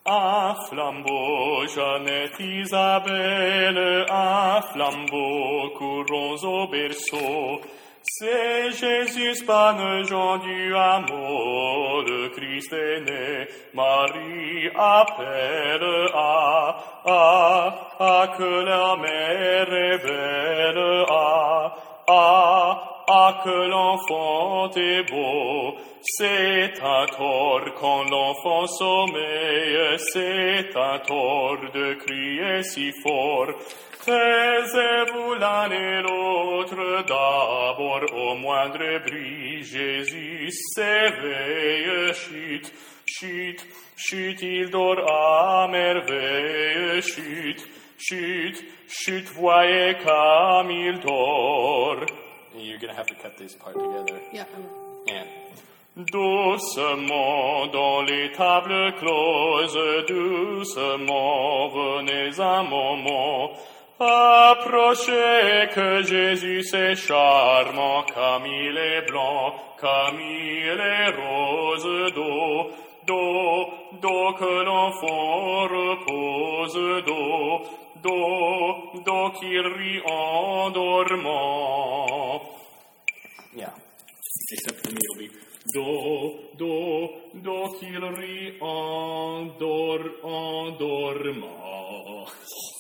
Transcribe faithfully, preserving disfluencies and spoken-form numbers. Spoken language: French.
Un flambeau, Jeannette Isabelle, un flambeau, courons au berceau. C'est Jésus, panneau du amour, le Christ est né. Marie appelle à, à, à que la mère est belle, à, à, à que l'enfant est beau. C'est un tort quand l'enfant sommeille, c'est un tort de crier si fort. Taisez-vous l'un et l'autre, d'abord au moindre bruit, Jésus s'éveille, chut, chut, chut, il dort à merveille, chut, chut, chut, voyez comme il dort. You're gonna have to cut this part together. Yeah. Yeah. Doucement dans les tables closes, doucement venez un moment. Approchez que Jésus est charmant, comme il est blanc, comme il est rose, dos, dos, dos que l'enfant repose, dos, dos, dos qu'il rit en dormant. Yeah, except for me it'll be do, do, do qu'il rit en, dor, en dormant.